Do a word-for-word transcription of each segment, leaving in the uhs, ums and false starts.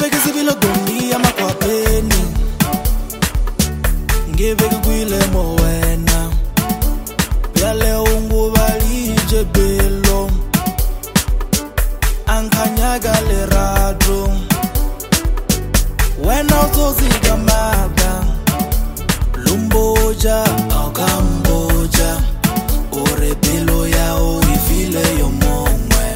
Ngibeke sibilo goni amakwapeni, ngibeke kwile mo wena. Yale ungubali jebelo, ankanyaga le rado. Wena uzoziga mada, lumboja au kamboja. Orebelo ya o ifile yo momwe.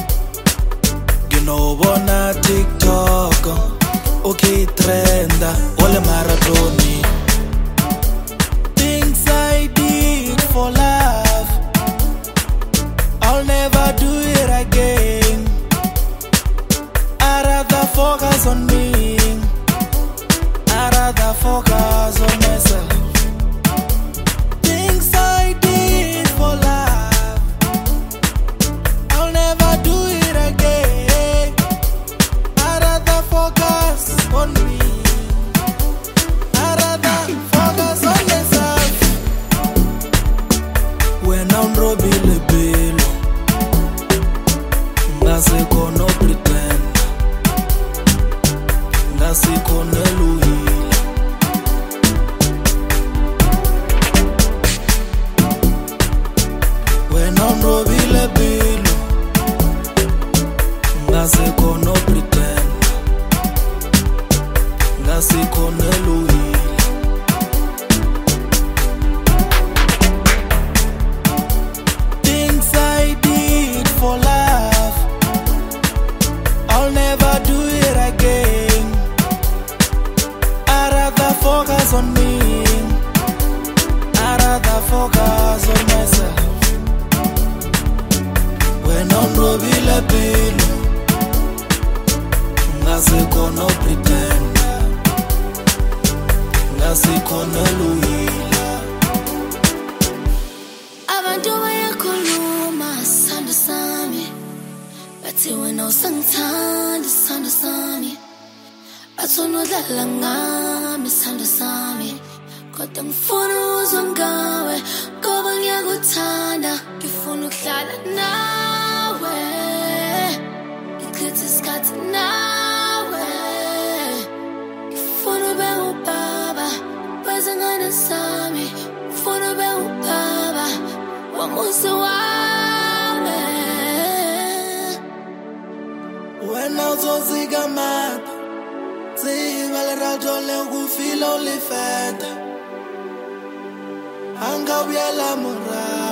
Ginobona TikTok, okay trenda, ole maratoni. Things I did for love, I'll never do it again. I'd rather focus on me, I'd rather focus on myself. Things I did for love, I'll never do it again. I'd rather focus on me, I'd rather focus on myself. When I'm robbing the bill, ngase kono pretend, ngase kono luhila. When I'm robbing the bill, ngase kono pretend, ngase kono luhila. Things I did for love, I'll never do it again. I'd rather focus on me, I'd rather focus on myself. When I'm robbing the bill, ngase kono pretend, ngase kono luhila. Abantu bayakhuluma sithando sami, bathi wena usangithanda sithando sami, bathi unodlala ngami sithando sami, kodwa ngifuna uzwe ngawe ngoba ngiyakuthanda, ngifuna ukuhlala nawe, ngichithe isikhathi nawe, ngifuna ube ubaba wezingane zami, ngifuna ube ubaba wamuzi wami. Wena uzoziga mada, ziba le rato le ukufila ulifeta, anga uyela mora.